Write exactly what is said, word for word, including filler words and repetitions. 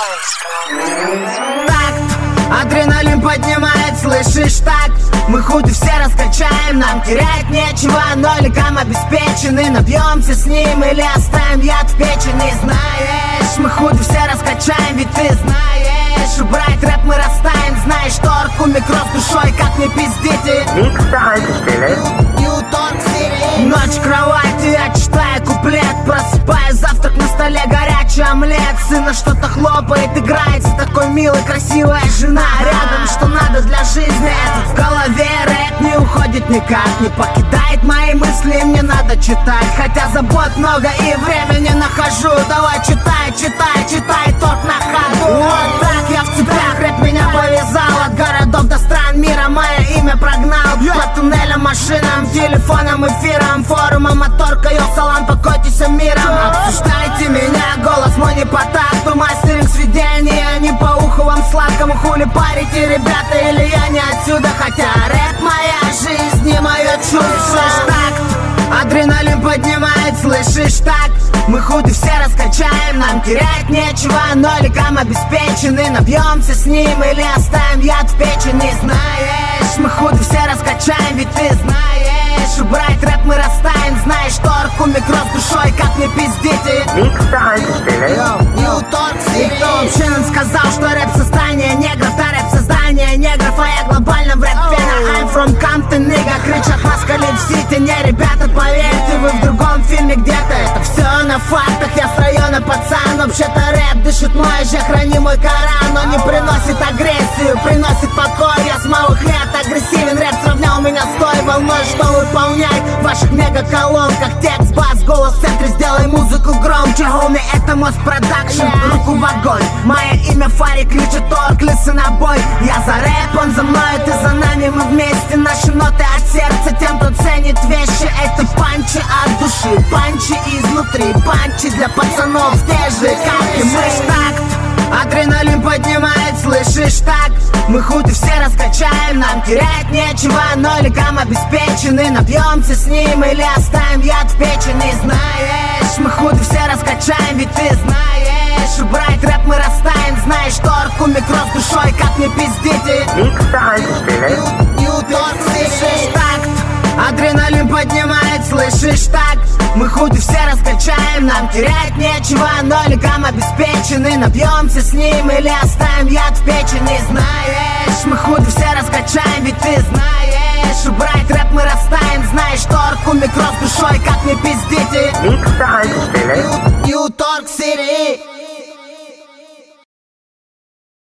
Так, адреналин поднимает, слышишь, так? Мы худи все раскачаем, нам терять нечего, ноликом обеспечены. Набьемся с ним или оставим яд в печени. Знаешь, мы худи все раскачаем, ведь ты знаешь, убрать рэп мы растаем. Знаешь, торку микро с душой, как не пиздите. Ночь, кровать, и я читаю куплет. Просыпаюсь, завтрак на столе, горячий омлет. Сына что-то хлопает, играется такой милой, красивая жена рядом, что надо для жизни. Этот в голове рэп не уходит никак, не покидает мои мысли, мне надо читать. Хотя забот много и времени нахожу. Давай читай, читай, читай, торт на ходу. Вот так я в цепях, рэп меня повязал. От городов до стран мира мое имя прогнал. По туннелям, машинам, телефонам, эфирам, форумам, моторкой, салон, покойтесь миром. Обсуждайте меня, голос мой не по такту, мастеринг сведения, не по уху вам сладкому. Хули парите, ребята, или я не отсюда? Хотя рэп моя жизнь, не мое чувство. Так, адреналин поднимает, слышишь, так? Мы худи все раскачаем, нам терять нечего, ноликом обеспечены. Набьемся с ним или оставим яд в печени. Знаешь, мы худи все раскачаем, ведь ты знаешь, убрать рэп мы растаем. Знаешь, торку микро с душой, как не пиздите. Никто вообще нам сказал, что рэп создание негров, да рэп создание негров, а я глобально в рэп-фена. I'm from Compton, nigga, кричат москали в сити. Не, ребята, поверьте, вы в другом фильме где-то. Это все на фактах, я с района пацан. Вообще-то рэп дышит мой же, храни мой Коран. Но не приносит агрессию, приносит покой. Я с малых лет агрессивен, рэп сравнял меня с той волной, что выполняет в ваших мега-колонках. Текст, бас, голос в центре, сделай музыку громче. Хоми, это Мост Продакшн, руку в огонь. Мое имя Фарик, кричит торг, лисы на бой. Я за рэп, он за мной, ты за нами, мы вместе. Наши ноты от сердца, тем, кто ценит вещи. Это панчи от души, панчи изнутри, панчи для пацанов, те же, как и мы. Такт, адреналин поднимает, слышишь, так? Мы худи все раскачаем, нам терять нечего, ноликом обеспечены. Набьемся с ним или оставим яд в печени. Знаешь, мы худи все раскачаем, ведь ты знаешь, убрать рэп мы растаем. Знаешь, торку микро с душой, как не пиздите. Слышишь, такт, адреналин поднимает, слышишь, так? Мы худи все раскачаем, нам терять нечего, ноликом обеспечены. Набьемся с ним или оставим яд в печени. Знаешь, мы худи все раскачаем, ведь ты знаешь, убрать рэп мы растаем. Знаешь, торку микро с душой, как не пиздите.